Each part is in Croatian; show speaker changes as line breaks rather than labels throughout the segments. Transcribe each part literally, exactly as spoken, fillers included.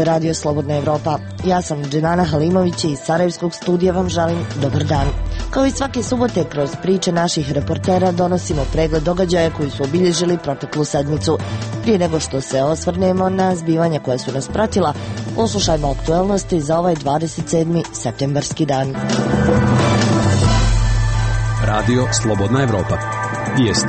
je Radio Slobodna Evropa. Ja sam Džemana Halimović i iz Sarajevskog studija vam želim dobar dan. Kao i svake subote, kroz priče naših reportera donosimo pregled događaja koji su obilježili proteklu sedmicu. Prije nego što se osvrnemo na zbivanja koja su nas pratila, poslušajmo aktuelnosti za ovaj dvadeset sedmi septembarski dan.
Radio Slobodna Evropa. Vijesti.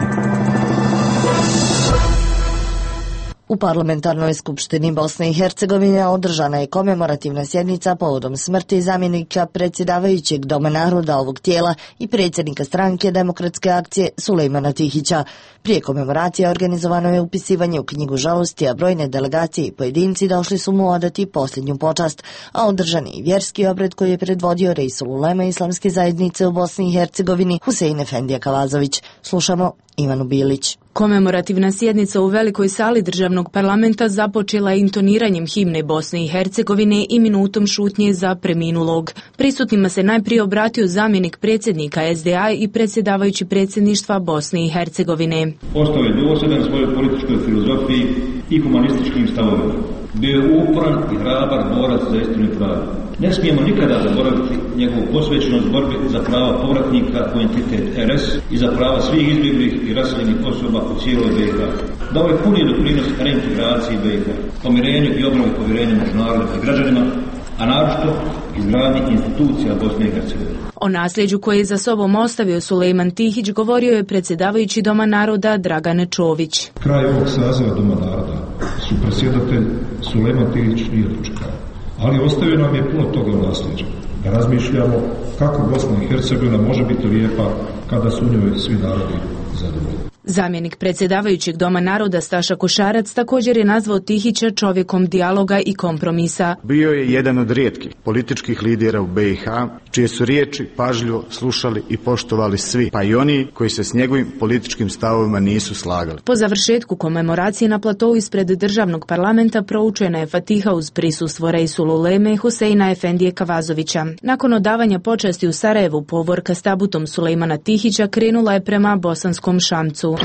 U Parlamentarnoj skupštini Bosne i Hercegovine održana je komemorativna sjednica povodom smrti zamjenika predsjedavajućeg Doma naroda ovog tijela i predsjednika stranke Demokratske akcije Sulejmana Tihića. Prije komemoracije organizovano je upisivanje u knjigu žalosti, a brojne delegacije i pojedinci došli su mu odati posljednju počast, a održan je i vjerski obred koji je predvodio Reisul Ulema Islamske zajednice u Bosni i Hercegovini Husein Efendija Kavazović. Slušamo Ivanu Bilić.
Komemorativna sjednica u velikoj sali državnog parlamenta započela je intoniranjem himne Bosne i Hercegovine i minutom šutnje za preminulog. Prisutnima se najprije obratio zamjenik predsjednika S D A i predsjedavajući predsjedništva Bosne i Hercegovine.
Ostao je dosljedan svojoj političkoj filozofiji i humanističkim stavovima. Bio je uporan i hrabar borac za istinu i pravdu. Ne smijemo nikada zaboraviti njegovu posvećenost borbi za prava povratnika u entitet R S i za prava svih izbjeglih i raseljenih osoba u cijeloj B i H. Dao je puni doprinos reintegraciji B i H, pomirenju i obnovi povjerenja među narodom i građanima, a naročito izgradnji institucija Bosne i Hercegovine.
O nasljeđu koje je za sobom ostavio Sulejman Tihić govorio je predsjedavajući Doma naroda Dragan Čović.
Kraj ovog saziva Doma naroda su predsjedatelj Sulejman Tihić nije dočekao, ali ostavio nam je puno toga u nasljeđu. Da razmišljamo kako Bosna i Hercegovina može biti lijepa kada su u njoj svi narodi zadovoljni.
Zamjenik predsjedavajućeg Doma naroda Staša Košarac također je nazvao Tihića čovjekom dijaloga i kompromisa.
Bio je jedan od rijetkih političkih lidera u B i H, čije su riječi pažljivo slušali i poštovali svi, pa i oni koji se s njegovim političkim stavovima nisu slagali.
Po završetku komemoracije na platovu ispred državnog parlamenta proučena je Fatiha uz prisustvo Reisul Uleme Huseina Efendije Kavazovića. Nakon odavanja počasti u Sarajevu, povorka s tabutom Sulejmana Tihića krenula je prema Bosanskom Šamcu.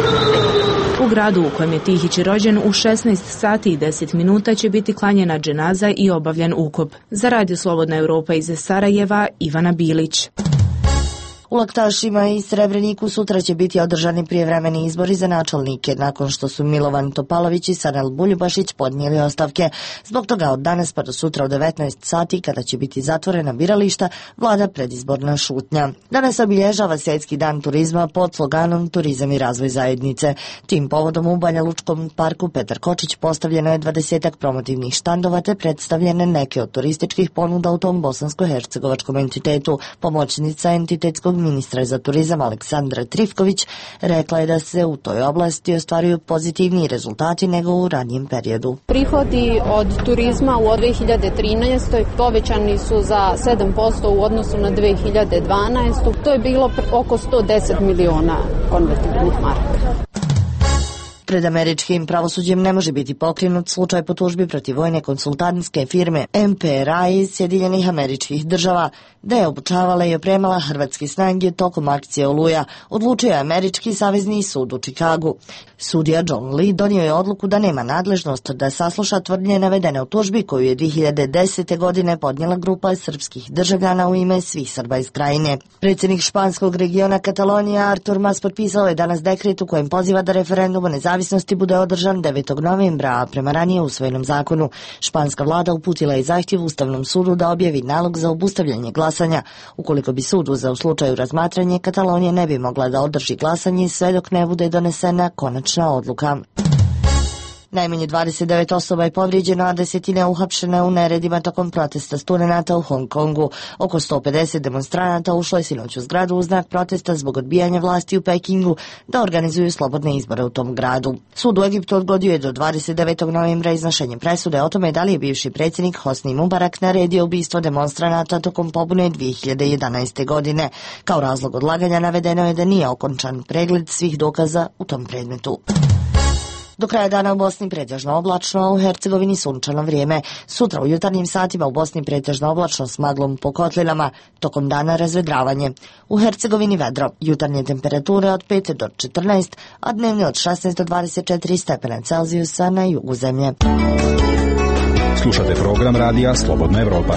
U gradu u kojem je Tihić rođen u šesnaest sati i deset minuta će biti klanjena dženaza i obavljen ukop. Za Radio Slobodna Evropa iz Sarajeva, Ivana Bilić.
U Laktašima i Srebreniku sutra će biti održani prijevremeni izbori za načelnike, nakon što su Milovan Topalović i Sanel Buljubašić podnijeli ostavke. Zbog toga od danas pa do sutra u devetnaest sati, kada će biti zatvorena birališta, vlada predizborna šutnja. Danas obilježava Svjetski dan turizma pod sloganom Turizam i razvoj zajednice. Tim povodom u Banja Lučkom parku Petar Kočić postavljeno je dvadesetak promotivnih štandova te predstavljene neke od turističkih ponuda u tom bosansko-hercegovačkom entitetu. Pomoćnica entitetskog ministra za turizam Aleksandra Trifković rekla je da se u toj oblasti ostvaruju pozitivniji rezultati nego u ranijem periodu.
Prihodi od turizma u dvije hiljade trinaestoj povećani su za sedam posto u odnosu na dvije hiljade dvanaestu. To je bilo oko sto deset miliona konvertibilnih maraka.
Pred američkim pravosuđem ne može biti pokrenut slučaj po tužbi protiv vojne konsultantske firme M P R A iz Sjedinjenih Američkih Država, da je obučavala i opremala hrvatske snage tokom akcije Oluja, odlučio je Američki savezni sud u Čikagu. Sudija John Lee donio je odluku da nema nadležnost da sasluša tvrdnje navedene u tužbi koju je dvije hiljade desete. godine podnijela grupa srpskih državljana u ime svih Srba iz krajine. Predsjednik španskog regiona Katalonija Artur Mas potpisao je danas dekret u kojem poziva da referendum o nezavisnosti bude održan devetog novembra, a prema ranije usvojenom zakonu. Španska vlada uputila je zahtjev Ustavnom sudu da objavi nalog za obustavljanje glasanja. Ukoliko bi sud uzeo u slučaju razmatranje, Katalonija ne bi mogla da održi glasanje sve dok ne bude donesena konačna odluka. Najmanje dvadeset devet osoba je povrijeđeno, a desetine uhapšene u neredima tokom protesta studenata u Hong Kongu. Oko sto pedeset demonstranata ušlo je sinoć u zgradu u znak protesta zbog odbijanja vlasti u Pekingu da organizuju slobodne izbore u tom gradu. Sud u Egiptu odgodio je do dvadeset devetog novembra iznošenje presude o tome da li je bivši predsjednik Hosni Mubarak naredio ubistvo demonstranata tokom pobune dvije hiljade jedanaeste. godine. Kao razlog odlaganja navedeno je da nije okončan pregled svih dokaza u tom predmetu. Do kraja dana u Bosni pretežno oblačno, a u Hercegovini sunčano vrijeme. Sutra u jutarnjim satima u Bosni pretežno oblačno s maglom po kotlinama, tokom dana razvedravanje. U Hercegovini vedro, jutarnje temperature od pet do četrnaest, a dnevne od šesnaest do dvadeset četiri stepena Celzijusa na jugu zemlje.
Slušate program radija Slobodna Evropa.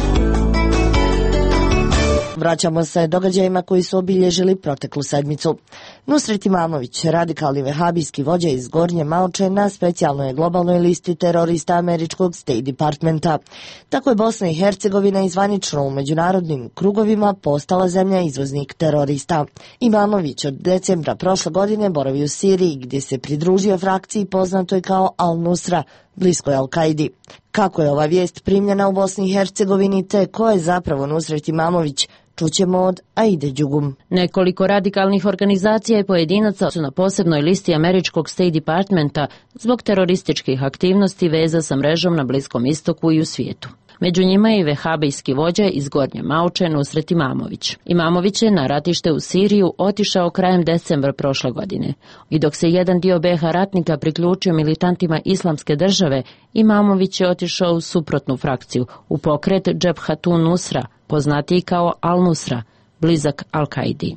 Vraćamo se događajima koji su obilježili proteklu sedmicu. Nusret Imamović, radikalni vehabijski vođa iz Gornje Maoče, na specijalnoj globalnoj listi terorista američkog State Departmenta. Tako je Bosna i Hercegovina izvanično u međunarodnim krugovima postala zemlja izvoznik terorista. Imamović od decembra prošle godine boravi u Siriji, gdje se pridružio frakciji poznatoj kao Al-Nusra, bliskoj Al-Kaidi. Kako je ova vijest primljena u Bosni i Hercegovini, te ko je zapravo Nusret Imamović, čućemo od Aide Đugum.
Nekoliko radikalnih organizacija i pojedinaca su na posebnoj listi američkog State Departmenta zbog terorističkih aktivnosti veza sa mrežom na Bliskom istoku i u svijetu. Među njima je i vehabijski vođa iz Gornje Maoče Nusret Imamović. Imamović je na ratište u Siriju otišao krajem decembra prošle godine. I dok se jedan dio be ha ratnika priključio militantima Islamske države, Imamović je otišao u suprotnu frakciju, u pokret Džebhatun Nusra, poznatiji kao Al-Nusra, blizak Al-Kaidi.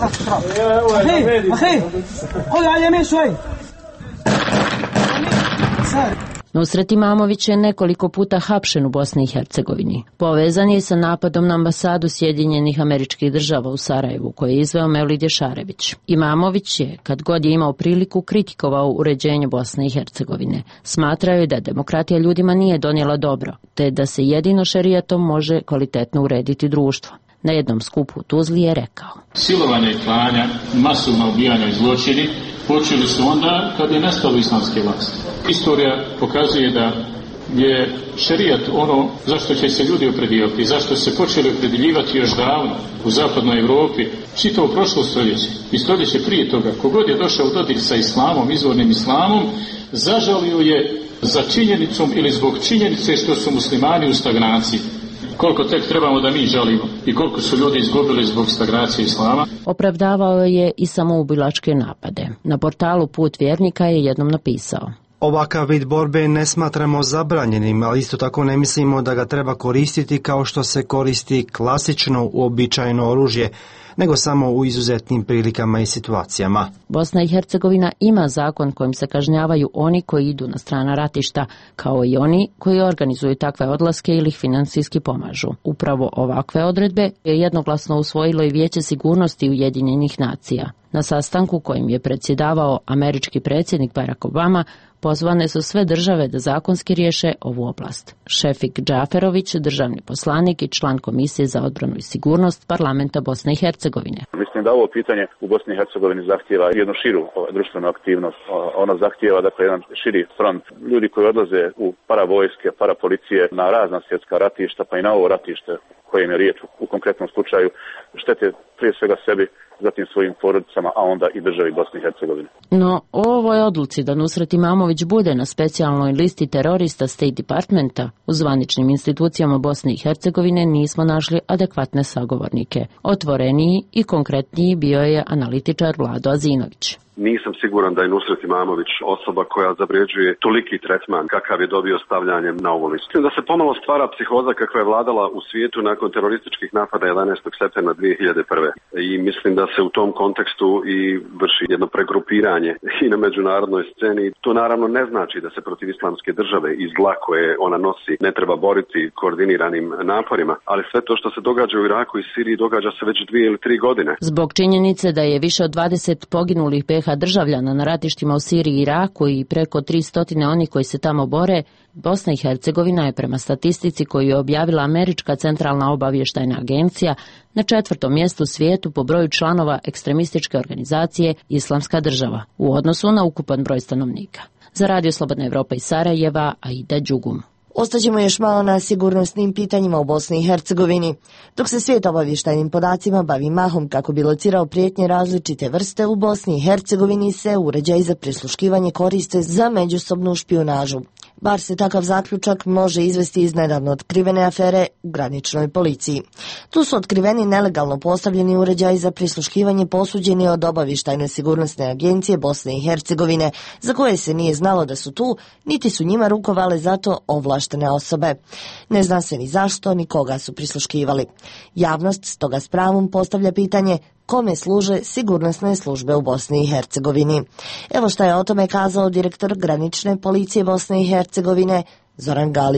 Nusret Imamović je nekoliko puta hapšen u Bosni i Hercegovini. Povezan je sa napadom na ambasadu Sjedinjenih Američkih Država u Sarajevu, koje je izveo Mevlid Ješarević. Imamović je, kad god je imao priliku, kritikovao uređenje Bosne i Hercegovine. Smatrao je da demokratija ljudima nije donijela dobro, te da se jedino šerijatom može kvalitetno urediti društvo. Na jednom skupu u Tuzli je rekao:
silovanja i klanja, masovna ubijanja i zločini počeli su onda kad je nestalo islamske vlasti. Istorija pokazuje da je šerijat ono zašto će se ljudi opredjeljivati, zašto se počeli opredjeljivati još davno u zapadnoj Europi, čitavo prošlo stoljeće i stoljeće prije toga. Kogod je došao u dodir sa islamom, izvornim islamom, zažalio je za činjenicom ili zbog činjenice što su muslimani u stagnaciji. Koliko tek trebamo da mi žalimo i koliko su ljudi izgubili zbog stagnacije islama.
Opravdavao je i samoubilačke napade. Na portalu Put vjernika je jednom napisao:
ovakav vid borbe ne smatramo zabranjenim, ali isto tako ne mislimo da ga treba koristiti kao što se koristi klasično uobičajeno oružje, nego samo u izuzetnim prilikama i situacijama.
Bosna i Hercegovina ima zakon kojim se kažnjavaju oni koji idu na strana ratišta, kao i oni koji organizuju takve odlaske ili ih financijski pomažu. Upravo ovakve odredbe je jednoglasno usvojilo i Vijeće sigurnosti Ujedinjenih nacija. Na sastanku kojim je predsjedavao američki predsjednik Barack Obama, pozvane su sve države da zakonski riješe ovu oblast. Šefik Džaferović, državni poslanik i član Komisije za odbranu i sigurnost Parlamenta Bosne i Hercegovine.
Mislim da ovo pitanje u Bosni i Hercegovini zahtijeva jednu širu društvenu aktivnost. Ono zahtijeva dakle jedan širi front. Ljudi koji odlaze u paravojske, parapolicije na razna svjetska ratišta, pa i na ovo ratište kojim je riječ u konkretnom slučaju, štete prije svega sebi, zatim svojim porodicama, a onda i državi Bosne i Hercegovine.
No, o ovoj odluci da Nusret Imamović bude na specijalnoj listi terorista State Departmenta u zvaničnim institucijama Bosne i Hercegovine nismo našli adekvatne sagovornike. Otvoreniji i konkretniji bio je analitičar Vlado Azinović.
Nisam siguran da je Nusret Imamović osoba koja zavređuje toliki tretman kakav je dobio stavljanjem na ovu listu. Da se pomalo stvara psihoza kakva je vladala u svijetu nakon terorističkih napada jedanaestog septembra dvije hiljade prve. I mislim da se u tom kontekstu i vrši jedno pregrupiranje i na međunarodnoj sceni. To naravno ne znači da se protiv islamske države i zla koje ona nosi ne treba boriti koordiniranim naporima, ali sve to što se događa u Iraku i Siriji događa se već dvije ili tri godine.
Zbog činjenice da je više od dvadeset poginulih be ha državljana na ratištima u Siriji i Iraku i preko tristo onih koji se tamo bore, Bosna i Hercegovina je prema statistici koju je objavila Američka centralna obavještajna agencija na četvrtom mjestu u svijetu po broju članova ekstremističke organizacije Islamska država u odnosu na ukupan broj stanovnika. Za Radio Slobodna Evropa iz Sarajeva, Aida Đugum.
Ostaćemo još malo na sigurnosnim pitanjima u Bosni i Hercegovini. Dok se svijet obavještajnim podacima bavi mahom kako bi locirao prijetnje različite vrste, u Bosni i Hercegovini se uređaji za prisluškivanje koriste za međusobnu špijunažu. Bar se takav zaključak može izvesti iz nedavno otkrivene afere u graničnoj policiji. Tu su otkriveni nelegalno postavljeni uređaji za prisluškivanje posuđeni od obavještajne sigurnosne agencije Bosne i Hercegovine, za koje se nije znalo da su tu, niti su njima rukovale zato ovlaštene osobe. Ne zna se ni zašto, ni koga su prisluškivali. Javnost stoga s pravom postavlja pitanje kome služe sigurnosne službe u Bosni i Hercegovini. Evo šta je o tome kazao direktor granične policije Bosne i Hercegovine Zoran Galić.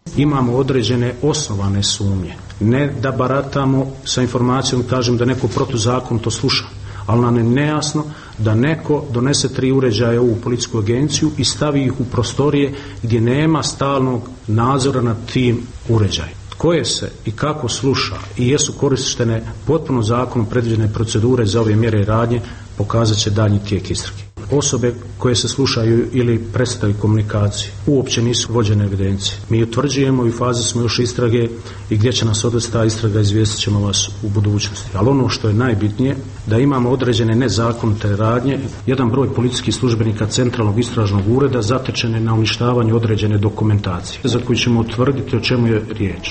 Imamo određene osnovane sumnje. Ne da baratamo sa informacijom, kažem da neko protuzakonito sluša, ali nam je nejasno da neko donese tri uređaja u ovu policijsku agenciju i stavi ih u prostorije gdje nema stalnog nadzora nad tim uređajima. Koje se i kako sluša i jesu korištene potpuno zakonom predviđene procedure za ove mjere i radnje, pokazat će daljnji tijek istrage. Osobe koje se slušaju ili prestaju komunikaciju uopće nisu vođene evidencije. Mi utvrđujemo i u fazi smo još istrage i gdje će nas odvesti ta istraga, izvijestit ćemo vas u budućnosti. Ali ono što je najbitnije, da imamo određene nezakonite radnje, jedan broj policijskih službenika Centralnog istražnog ureda zatečene na uništavanju određene dokumentacije, za koju ćemo utvrditi o čemu je riječ.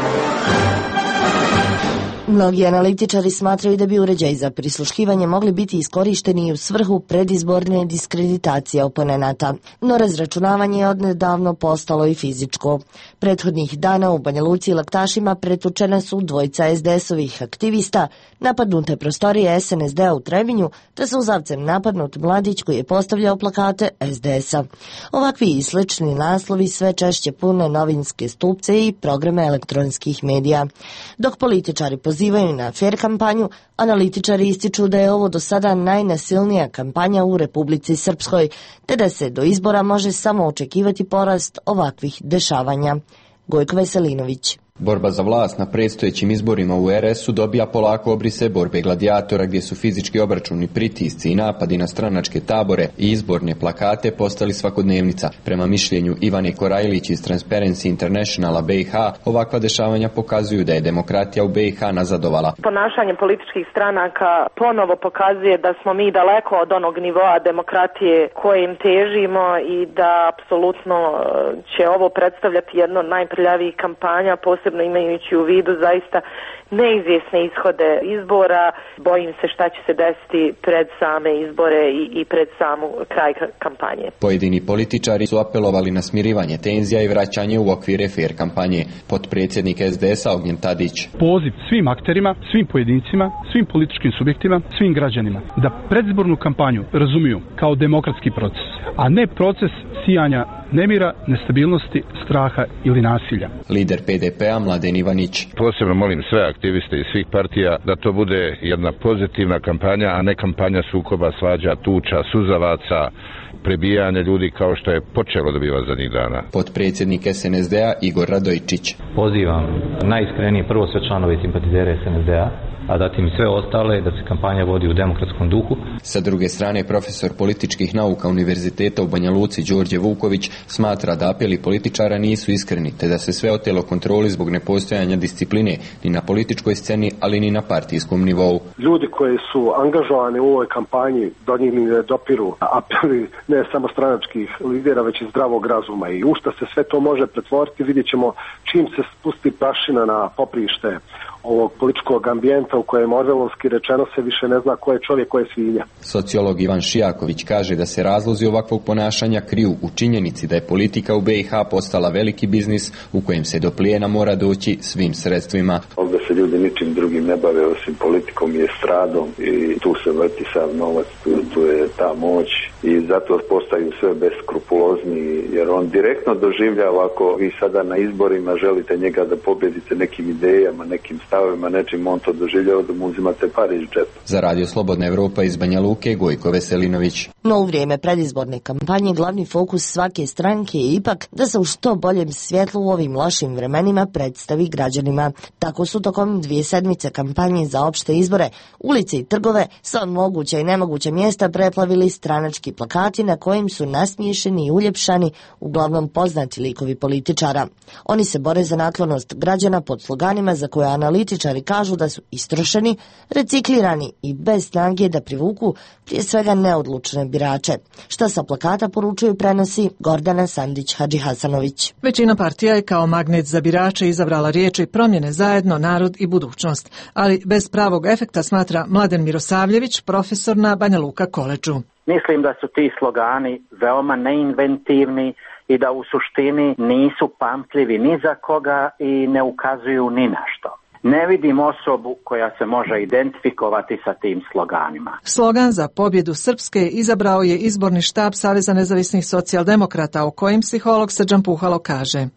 Mnogi analitičari smatraju da bi uređaji za prisluškivanje mogli biti iskorišteni u svrhu predizborne diskreditacije oponenata, no razračunavanje je odnedavno postalo i fizičko. Prethodnih dana u Banja Luci i Laktašima pretučena su dvojica es de esovih aktivista, napadnute prostorije es en es de a u Trebinju, te su uzavcem napadnut mladić koji je postavljao plakate es de es a. Ovakvi i slični naslovi sve češće pune novinske stupce i programe elektronskih medija. Dok političari pozivaju na fer kampanju, analitičari ističu da je ovo do sada najnasilnija kampanja u Republici Srpskoj, te da se do izbora može samo očekivati porast ovakvih dešavanja. Gojko Veselinović.
Borba za vlast na predstojećim izborima u er es u dobija polako obrise borbe gladijatora, gdje su fizički obračuni, pritisci i napadi na stranačke tabore i izborne plakate postali svakodnevnica. Prema mišljenju Ivane Korajlić iz Transparency Internationala be i ha, ovakva dešavanja pokazuju da je demokratija u be i ha nazadovala.
Ponašanje političkih stranaka ponovo pokazuje da smo mi daleko od onog nivoa demokratije kojim težimo i da apsolutno će ovo predstavljati jedno od najprljavijih kampanja, posebno imajući u vidu zaista neizvjesne ishode izbora. Bojim se šta će se desiti pred same izbore i, i pred samu kraj kampanje.
Pojedini političari su apelovali na smirivanje tenzija i vraćanje u okvire fer kampanje. Potpredsjednik es de es a Ognjen Tadić.
Poziv svim akterima, svim pojedincima, svim političkim subjektima, svim građanima da predizbornu kampanju razumiju kao demokratski proces, a ne proces sijanja nemira, nestabilnosti, straha ili nasilja.
Lider pe de pe a Mladen Ivanić.
Posebno molim sve aktiviste iz svih partija da to bude jedna pozitivna kampanja, a ne kampanja sukoba, svađa, tuča, suzavaca, prebijanje ljudi kao što je počelo da biva zadnjih dana.
Potpredsjednik es en es de a Igor Radojičić.
Pozivam najiskrenije prvo sve članove i simpatizere es en es de a, a zatim sve ostale da se kampanja vodi u demokratskom duhu.
Sa druge strane, profesor političkih nauka Univerziteta u Banja Luci Đorđe Vuković smatra da apeli političara nisu iskreni, te da se sve otelo kontroli zbog nepostojanja discipline ni na političkoj sceni, ali ni na partijskom nivou.
Ljudi koji su angažovani u ovoj kampanji, do njih ne dopiru apeli ne samo stranačkih lidera, već i zdravog razuma. I u šta se sve to može pretvoriti, vidjet ćemo čim se spusti prašina na poprište ovog političkog ambijenta u kojem orvelovski rečeno se više ne zna ko je čovjek, ko je svinja.
Sociolog Ivan Šijaković kaže da se razlozi ovakvog ponašanja kriju u činjenici da je politika u be i ha postala veliki biznis u kojem se do plijena mora doći svim sredstvima.
Ovdje se ljudi ničim drugim ne bave osim politikom i estradom i tu se vrti sav novac, tu, tu je ta moć i zato postaju sve beskrupulozniji jer on direktno doživljava ako vi sada na izborima želite njega da pobjedite nekim idejama, nekim stavima, nečim on to doživljava da mu uzimate pare iz džepa.
Za Radio Slobodna Evropa iz Banja Luke Gojko Veselinović.
No u vrijeme predizborne kampanje glavni fokus svake stranke je ipak da se u što boljem svjetlu u ovim lošim vremenima predstavi građanima. Tako su tokom dvije sedmice kampanje za opšte izbore ulice i trgove sva moguća i nemoguća mjesta preplavili stranački plakati na kojim su nasmiješeni i uljepšani uglavnom poznati likovi političara. Oni se bore za naklonost građana pod sloganima za koje analitičari kažu da su istrošeni, reciklirani i bez snage da privuku prije svega neodlučne birače. Šta sa plakata poručuju prenosi Gordana Sandić-Hadžihasanović.
Većina partija je kao magnet za birače izabrala riječi promjene zajedno, narod i budućnost, ali bez pravog efekta, smatra Mladen Mirosavljević, profesor na Banja Luka koledžu.
Mislim da su ti slogani veoma neinventivni i da u suštini nisu pamtljivi ni za koga i ne ukazuju ni na što. Ne vidim osobu koja se može identifikovati sa tim sloganima.
Slogan za pobjedu Srpske izabrao je izborni štab Saveza nezavisnih socijaldemokrata, o kojim psiholog Srđan Puhalo kaže.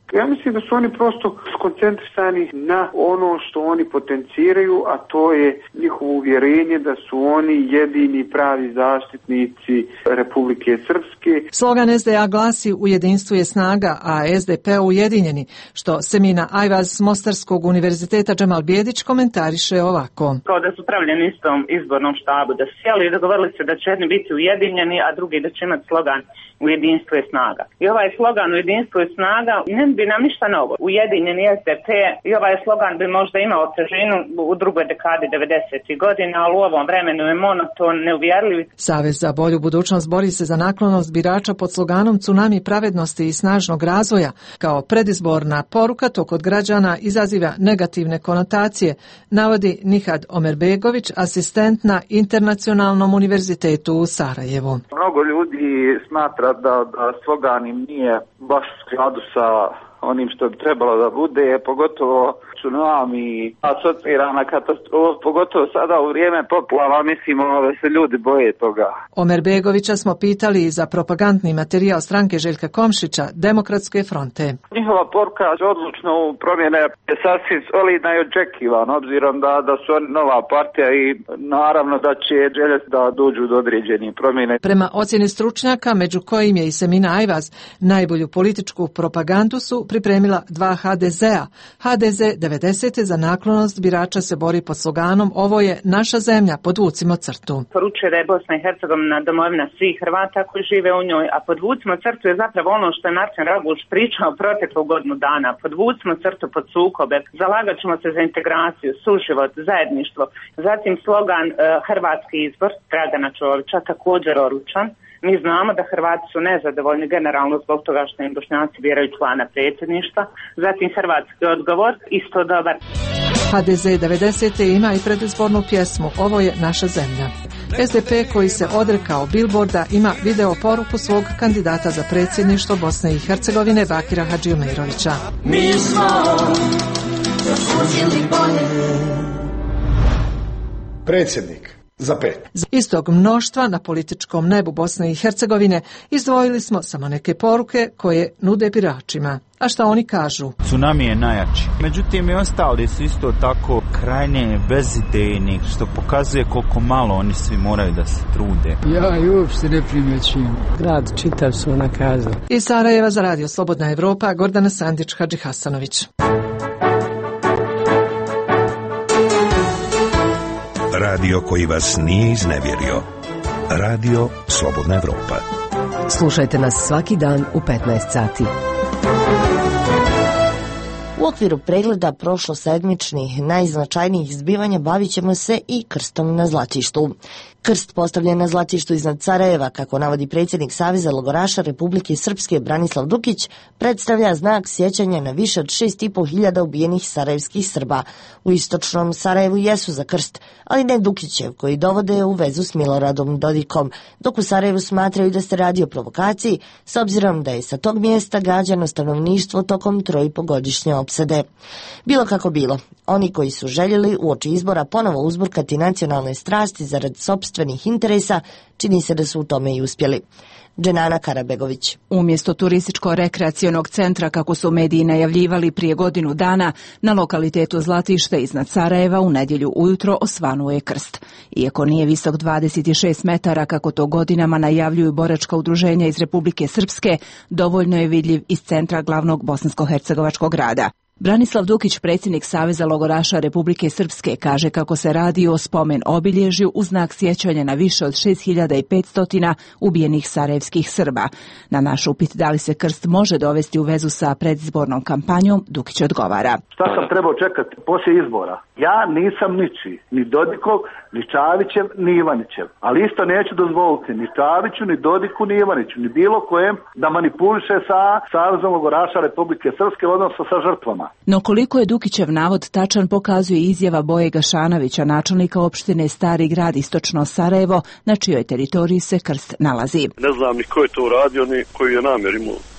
Ja mislim da su oni prosto skoncentrisani na ono što oni potenciraju, a to je njihovo uvjerenje da su oni jedini pravi zaštitnici Republike Srpske.
Slogan S D A glasi u jedinstvu je snaga, a S D P ujedinjeni, što Semina Ajvaz s Mostarskog univerziteta Džemal Bijedić komentariše ovako.
Kao da su pravljeni istom izbornom štabu, da su sjeli i dogovorili se da će jedni biti ujedinjeni, a drugi da će imati slogan u jedinstvu je snaga. I ovaj slogan u jedinstvu je snaga ne bi nam ništa novo. Ujedinjeni S D P i ovaj slogan bi možda imao težinu u drugoj dekadi devedesetih godina, ali u ovom vremenu je monoton, neuvjerljiv.
Savez za bolju budućnost bori se za naklonost birača pod sloganom Tsunami pravednosti i snažnog razvoja. Kao predizborna poruka to kod građana izaziva negativne konotacije, navodi Nihad Omerbegović, asistent na Internacionalnom univerzitetu u Sarajevu.
Mnogo ljudi smatra da, da slogan im nije baš u skladu sa onim što bi trebalo da bude, pogotovo tsunami, asocirana katastrofa, pogotovo sada u vrijeme poplava, mislimo da se ljudi boje toga.
Omerbegovića smo pitali za propagandni materijal stranke Željka Komšića, Demokratske fronte.
Njihova poruka odlučno u promjene je sasvim solidna i očekivana, obzirom da, da su oni nova partija i naravno da će željeti da dođu do određenih promjene.
Prema ocjeni stručnjaka, među kojim je i Semina Ajvaz, najbolju političku propagandu su pripremila dva H D Z-a. H D Z devedesete za naklonost birača se bori pod sloganom Ovo je naša zemlja, podvucimo crtu.
Poručuje da je Bosna i Hercegovina domovina svih Hrvata koji žive u njoj, a podvucimo crtu je zapravo ono što je Martin Raguš pričao proteklu godinu dana. Podvucimo crtu pod sukobe, zalagat ćemo se za integraciju, suživot, zajedništvo. Zatim slogan uh, Hrvatski izbor Dragana Čovića, također odlučan. Mi znamo da Hrvati su nezadovoljni generalno zbog toga što im Bošnjaci biraju člana predsjedništva. Zatim hrvatski odgovor, isto dobar.
H D Z devedesete ima i predizbornu pjesmu Ovo je naša zemlja. S D P koji se odrekao Billboarda ima video poruku svog kandidata za predsjedništvo Bosne i Hercegovine Bakira Hadžiomeirovića.
Mi smo zaslužili bolje.
Predsjednik za pet.
Iz tog mnoštva na političkom nebu Bosne i Hercegovine izdvojili smo samo neke poruke koje nude biračima. A šta oni kažu?
Tsunami je najjači. Međutim i ostali su isto tako krajnje bezidejni, što pokazuje koliko malo oni svi moraju da se trude.
Ja i uopšte ne primjećujem.
Grad čitav su nakazali.
Iz Sarajeva za Radio Slobodna Evropa, Gordana Sandić, Hadži Hasanović.
Radio koji vas nije iznevjerio. Radio Slobodna Evropa.
Slušajte nas svaki dan u petnaest sati.
U okviru pregleda prošlosedmičnih najznačajnijih zbivanja bavit ćemo se i krstom na Zlatištu. Krst postavljen na Zlatištu iznad Sarajeva, kako navodi predsjednik Saveza logoraša Republike Srpske Branislav Dukić, predstavlja znak sjećanja na više od šest i po hiljada ubijenih sarajevskih Srba. U istočnom Sarajevu jesu za krst, ali ne Dukićev, koji dovode u vezu s Miloradom Dodikom, dok u Sarajevu smatraju da se radi o provokaciji, s obzirom da je sa tog mjesta gađano stanovništvo tokom trojpogodišnje opsade. Bilo kako bilo, oni koji su željeli uoči izbora ponovo uzburkati nacionalne strasti zarad sopstvenih interesa, čini se da su u tome i uspjeli. Dženana Karabegović.
Umjesto turističko-rekreacionog centra, kako su mediji najavljivali prije godinu dana, na lokalitetu Zlatište iznad Sarajeva u nedjelju ujutro osvanuo je krst. Iako nije visok dvadeset šest metara, kako to godinama najavljuju boračka udruženja iz Republike Srpske, dovoljno je vidljiv iz centra glavnog bosansko-hercegovačkog grada. Branislav Dukić, predsjednik Saveza logoraša Republike Srpske, kaže kako se radi o spomen obilježju u znak sjećanja na više od šest hiljada petsto ubijenih sarajevskih Srba. Na naš upit da li se krst može dovesti u vezu sa predizbornom kampanjom, Dukić odgovara.
Šta sam trebao čekati poslije izbora? Ja nisam ničiji, ni Dodikov, ni Čavićev, ni Ivanićev. Ali isto neću dozvoliti ni Čaviću, ni Dodiku, ni Ivaniću, ni bilo kojem da manipuliše sa Savezom logoraša Republike Srpske, odnosno sa žrtvama.
No koliko je Dukićev navod tačan pokazuje izjava Boje Gašanovića, načelnika opštine Stari grad istočno Sarajevo, na čijoj teritoriji se krst nalazi.
Ne znam ni ko je to uradio, ni koji je namjer imao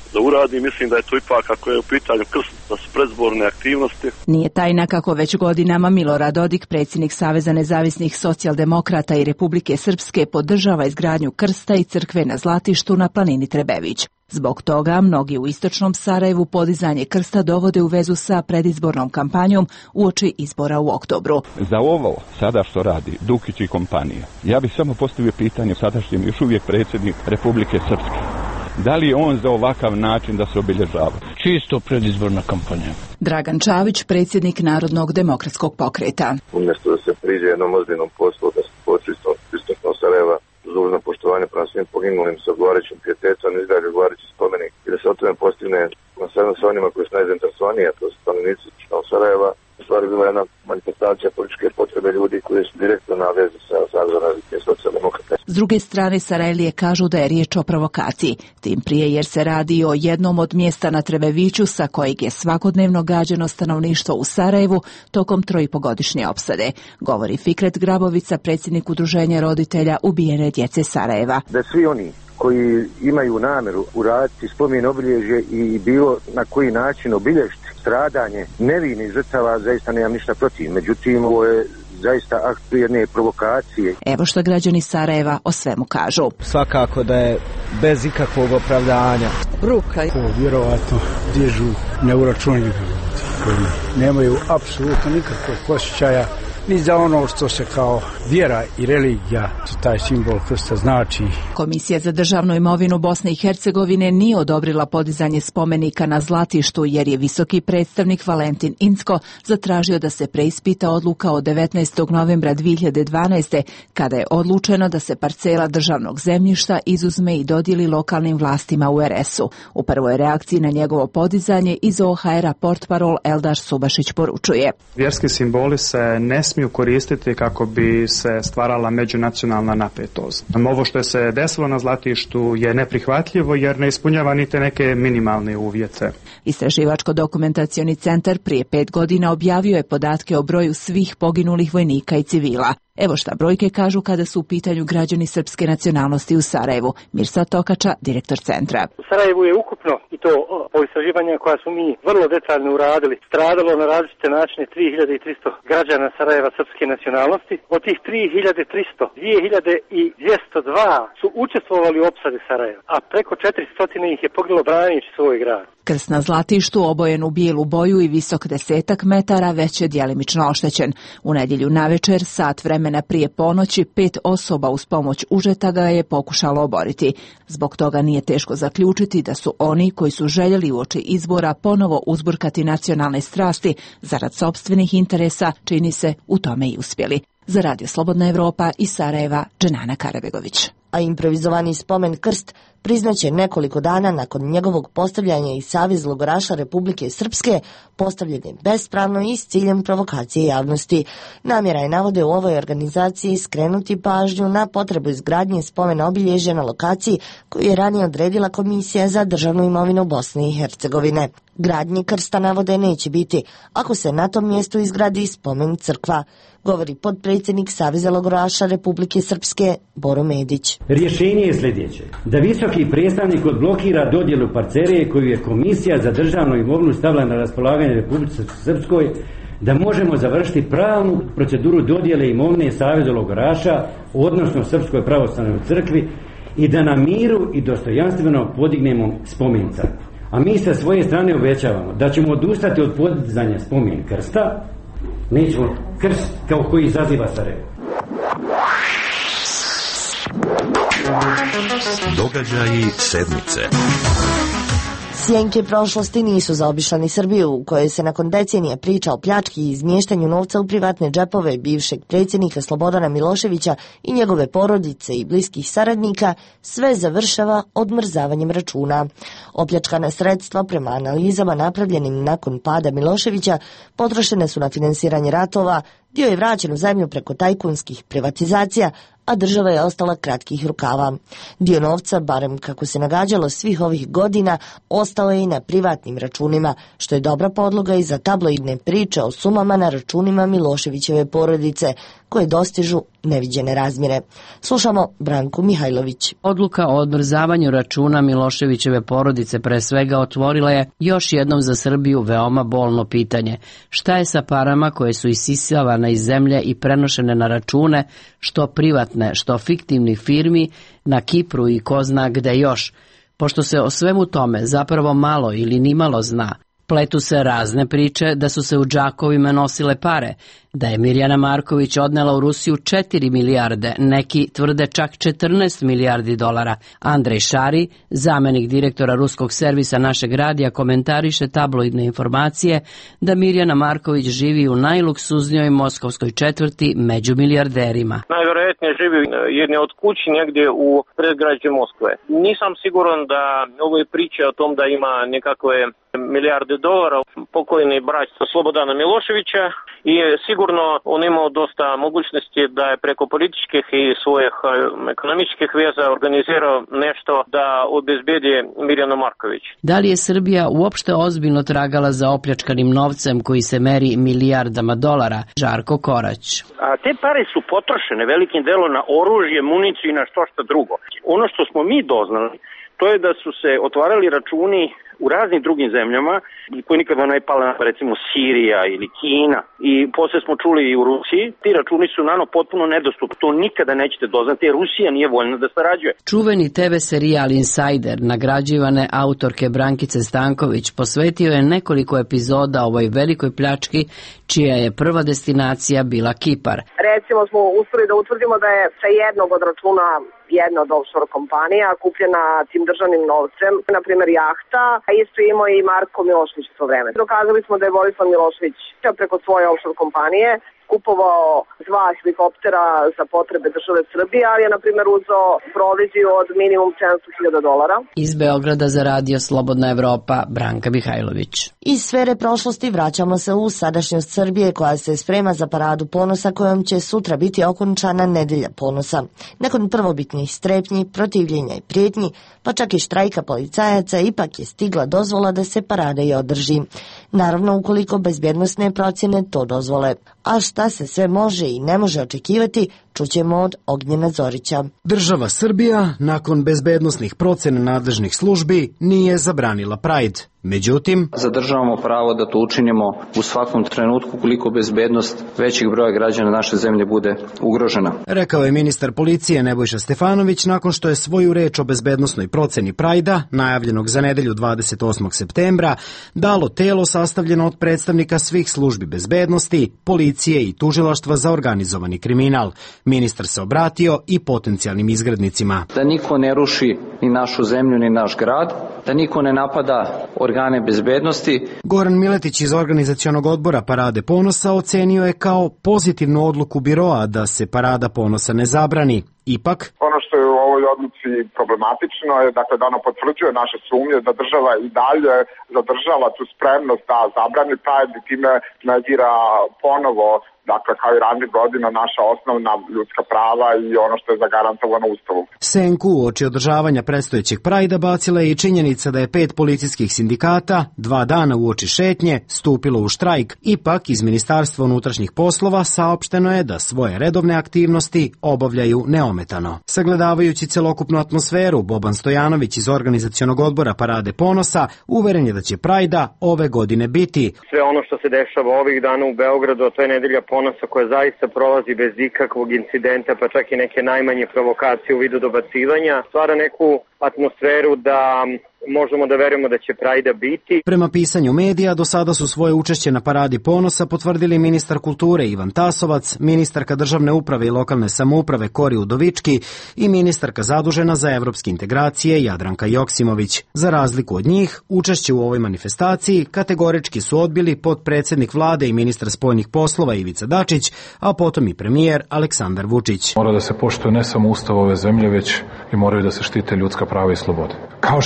da uradi. Mislim da je to ipak, ako je u pitanju krst, da su predizborne aktivnosti.
Nije tajna kako već godinama Milorad Dodik, predsjednik Saveza nezavisnih socijaldemokrata i Republike Srpske, podržava izgradnju krsta i crkve na Zlatištu na planini Trebević. Zbog toga mnogi u istočnom Sarajevu podizanje krsta dovode u vezu sa predizbornom kampanjom uoči izbora u oktobru.
Za ovo sada što radi Dukić i kompanija, ja bih samo postavio pitanje sadašnjem još uvijek predsjednik Republike Srpske. Da li je on za ovakav način da se obilježava?
Čisto predizborna kampanja.
Dragan Čavić, predsjednik Narodnog demokratskog pokreta.
Umjesto da se priđe jednom ozbiljnom poslu, da se počistom istočnog Sarajeva uz dužno poštovanje prema svim poginulim sa odgovarajućim pijetetom izgradi odgovarajući spomenik i da se o tome postigne konsenzus sa onima koji su najzainteresovaniji, a to su stanovnici istočnog Sarajeva. U stvari bila jedna manifestacija političke potrebe ljudi koji su direktno na vezi sa Savezom razvitih socijaldemokrata.
S druge strane, Sarajlije kažu da je riječ o provokaciji. Tim prije jer se radi o jednom od mjesta na Trebeviću sa kojeg je svakodnevno gađeno stanovništvo u Sarajevu tokom trojipogodišnje opsade, govori Fikret Grabovica, predsjednik udruženja roditelja ubijene djece Sarajeva.
Da svi oni koji imaju namjeru uraditi spomen obilježje i bilo na koji način obilježiti stradanje nevinih žrtava, zaista nemam ništa protiv. Međutim, ovo je zaista akt jedne provokacije.
Evo što građani Sarajeva o svemu kažu.
Svakako da je bez ikakvog opravdanja.
Ruka.
To vjerovatno dižu neuračunljivi koji nemaju apsolutno nikakvog osjećaja ni za ono što se kao vjera i religija, taj simbol krsta znači.
Komisija za državnu imovinu Bosne i Hercegovine nije odobrila podizanje spomenika na Zlatištu jer je visoki predstavnik Valentin Incko zatražio da se preispita odluka od devetnaestog novembra dvije hiljade dvanaeste. kada je odlučeno da se parcela državnog zemljišta izuzme i dodijeli lokalnim vlastima u er es u. U prvoj reakciji na njegovo podizanje iz o ha era portparol Eldar Subašić poručuje.
Vjerski simboli se ne smiju koristiti kako bi se stvarala međunacionalna napetost. Ovo što se desilo na Zlatištu je neprihvatljivo jer ne ispunjava niti neke minimalne uvjete.
Istraživačko-dokumentacioni centar prije pet godina objavio je podatke o broju svih poginulih vojnika i civila. Evo šta brojke kažu kada su u pitanju građani srpske nacionalnosti u Sarajevu. Mirsad Tokača, direktor centra.
U Sarajevu je ukupno, i to po istraživanjima koja smo mi vrlo detaljno uradili, stradalo na različite načine tri hiljade tristo građana Sarajeva srpske nacionalnosti. Od tih tri hiljade tristo, dvije hiljade dvjesto dva su učestvovali u opsadi Sarajeva, a preko četiristo ih je poginulo braneći svoj grad.
Krst na Zlatištu, obojen u bijelu boju i visok desetak metara, već je djelimično oštećen. U nedjelju navečer, sat vremena prije ponoći, pet osoba uz pomoć užeta ga je pokušalo oboriti. Zbog toga nije teško zaključiti da su oni koji su željeli uoči izbora ponovo uzburkati nacionalne strasti zarad sopstvenih interesa, čini se, u tome i uspjeli. Za Radio Slobodna Evropa iz Sarajeva, Dženana Karabegović.
A improvizovani spomen krst priznaće nekoliko dana nakon njegovog postavljanja i Savez logoraša Republike Srpske postavljen je bespravno i s ciljem provokacije javnosti. Namjera je, navode u ovoj organizaciji, skrenuti pažnju na potrebu izgradnje spomena obilježja na lokaciji koju je ranije odredila Komisija za državnu imovinu Bosne i Hercegovine. Gradnje krsta, navode, neće biti ako se na tom mjestu izgradi spomen crkva, govori potpredsjednik Saveza logoraša Republike Srpske Boro Medić.
Rješenje je sljedeće: da visoki predstavnik odblokira dodjelu parcele koju je Komisija za državnu imovinu stavila na raspolaganje Republike Srpskoj, da možemo završiti pravnu proceduru dodjele imovine Savezu logoraša, odnosno Srpskoj pravoslavnoj crkvi, i da na miru i dostojanstveno podignemo spomen crkvu. A mi sa svoje strane obećavamo da ćemo odustati od podizanja spomen krsta, nećemo krst kao koji izaziva Sarajevo.
Događaji sedmice.
Sjenke prošlosti nisu zaobišle ni Srbiju, u kojoj se nakon decenija priča o pljački i izmještanju novca u privatne džepove bivšeg predsjednika Slobodana Miloševića i njegove porodice i bliskih saradnika, sve završava odmrzavanjem računa. Opljačkana sredstva, prema analizama napravljenim nakon pada Miloševića, potrošene su na finansiranje ratova, dio je vraćen u zemlju preko tajkunskih privatizacija, a država je ostala kratkih rukava. Dio novca, barem kako se nagađalo svih ovih godina, ostao je i na privatnim računima, što je dobra podloga i za tabloidne priče o sumama na računima Miloševićeve porodice, koje dostižu neviđene razmjere. Slušamo Branku Mihajlović.
Odluka o odmrzavanju računa Miloševićeve porodice pre svega otvorila je još jednom za Srbiju veoma bolno pitanje. Šta je sa parama koje su isisavane iz zemlje i prenošene na račune, što privatne, što fiktivnih firmi, na Kipru i ko zna gde još? Pošto se o svemu tome zapravo malo ili nimalo zna, pletu se razne priče da su se u džakovima nosile pare, da je Mirjana Marković odnela u Rusiju četiri milijarde, neki tvrde čak četrnaest milijardi dolara. Andrej Šari, zamenik direktora ruskog servisa našeg radija, komentariše tabloidne informacije da Mirjana Marković živi u najluksuznijoj moskovskoj četvrti među milijarderima.
Najvjerojatnije živi jedne od kući negdje u predgrađu Moskve. Nisam siguran da ovo je priča o tom da ima nekakve milijarde dolara. Pokojni brać Slobodana Miloševića i sigurno on imao dosta mogućnosti da je preko političkih i svojih ekonomičkih veza organizirao nešto da obezbedi Mirjanu Marković.
Da li je Srbija uopšte ozbiljno tragala za opljačkanim novcem koji se meri milijardama dolara? Žarko Korać.
A te pare su potrošene velikim delom na oružje, municiju i na što što drugo. Ono što smo mi doznali, to je da su se otvarali računi u raznim drugim zemljama koji nikada ne je pala, recimo Sirija ili Kina, i poslije smo čuli i u Rusiji. Ti računi su nano potpuno nedostupni. To nikada nećete doznati jer Rusija nije voljna da sarađuje.
Čuveni te ve serijal Insider nagrađivane autorke Brankice Stanković posvetio je nekoliko epizoda ovoj velikoj pljački čija je prva destinacija bila Kipar.
Recimo smo uspeli da utvrdimo da je sa jednog od računa jedna od offshore kompanija kupljena tim državnim novcem, na primjer jahta, a isto imao i Marko Milošević u to vreme. Dokazali smo da je Borislav Milošević preko svoje offshore kompanije kupovao dva helikoptera za potrebe države Srbije, ali je, na primjer, uzeo proviziju od minimum sedamsto hiljada dolara.
Iz Beograda za radio Slobodna Evropa, Branka Mihajlović.
Iz sfere prošlosti vraćamo se u sadašnjost Srbije koja se sprema za paradu ponosa kojom će sutra biti okončana Nedelja ponosa. Nakon prvobitnih strepnji, protivljenja i prijetnji, pa čak i štrajka policajaca, ipak je stigla dozvola da se parada i održi. Naravno, ukoliko bezbjednosne procjene to dozvole. A šta se sve može i ne može očekivati, čućemo od Ognjena Zorića.
Država Srbija, nakon bezbednosnih procena nadležnih službi, nije zabranila Pride. Međutim,
zadržavamo pravo da to učinimo u svakom trenutku koliko bezbednost većeg broja građana naše zemlje bude ugrožena.
Rekao je ministar policije Nebojša Stefanović nakon što je svoju reč o bezbednosnoj proceni Prajda, najavljenog za nedelju dvadeset osmog septembra, dalo telo sastavljeno od predstavnika svih službi bezbednosti, policije i tužilaštva za organizovani kriminal. Ministar se obratio i potencijalnim izgrednicima.
Da niko ne ruši ni našu zemlju ni naš grad, da niko ne napada organe bezbednosti.
Goran Miletić iz organizacionog odbora Parade ponosa ocenio je kao pozitivnu odluku biroa da se Parada ponosa ne zabrani. Ipak,
ono što je u ovoj odluci problematično je dakle, da ona potvrđuje naše sumnje da država i dalje zadržava tu spremnost da zabrani Pride i time negira ponovo, dakle kao i ranijih godina, naša osnovna ljudska prava i ono što je zagarantovano Ustavom.
Senku uoči održavanja predstojećeg Prajda bacila je i činjenica da je pet policijskih sindikata dva dana uoči šetnje stupilo u štrajk. Ipak iz Ministarstva unutrašnjih poslova saopšteno je da svoje redovne aktivnosti obavljaju neometano. Sagledavajući celokupnu atmosferu, Boban Stojanović iz organizacionog odbora Parade ponosa uveren je da će Prajda ove godine biti.
Sve ono što se dešava ovih dana u Beogradu, a to je Nedelja ponosa koja zaista prolazi bez ikakvog incidenta, pa čak i neke najmanje provokacije u vidu dobacivanja, stvara neku atmosferu da možemo da verujemo da će Prajda biti.
Prema pisanju medija, do sada su svoje učešće na Paradi ponosa potvrdili ministar kulture Ivan Tasovac, ministarka državne uprave i lokalne samouprave Kori Udovički i ministarka zadužena za evropske integracije Jadranka Joksimović. Za razliku od njih, učešće u ovoj manifestaciji kategorički su odbili potpredsednik vlade i ministar spoljnih poslova Ivica Dačić, a potom i premijer Aleksandar Vučić.
Mora da se poštuje ne samo ustav ove zemlje, već i moraju da se štite ljudska prava i slobode. Kao što je moje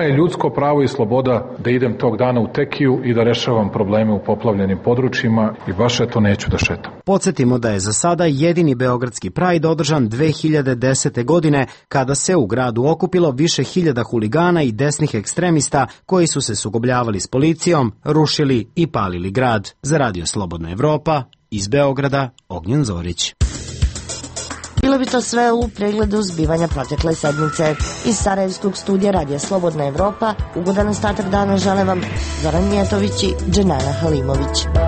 je ljudsko pravo i sloboda da idem tog dana u Tekiju i da rešavam probleme u poplavljenim područjima i baš eto neću da šetam.
Podsjetimo da je za sada jedini beogradski Pride održan dve hiljade desete. godine kada se u gradu okupilo više hiljada huligana i desnih ekstremista koji su se sukobljavali s policijom, rušili i palili grad. Za Radio Slobodna Evropa, iz Beograda, Ognjen Zorić.
Bilo bi to sve u pregledu zbivanja protekle sedmice. Iz Sarajevskog studija Radija Slobodna Evropa, ugodan ostatak dana žele vam Zoran Mijetović i Dženana Halimović.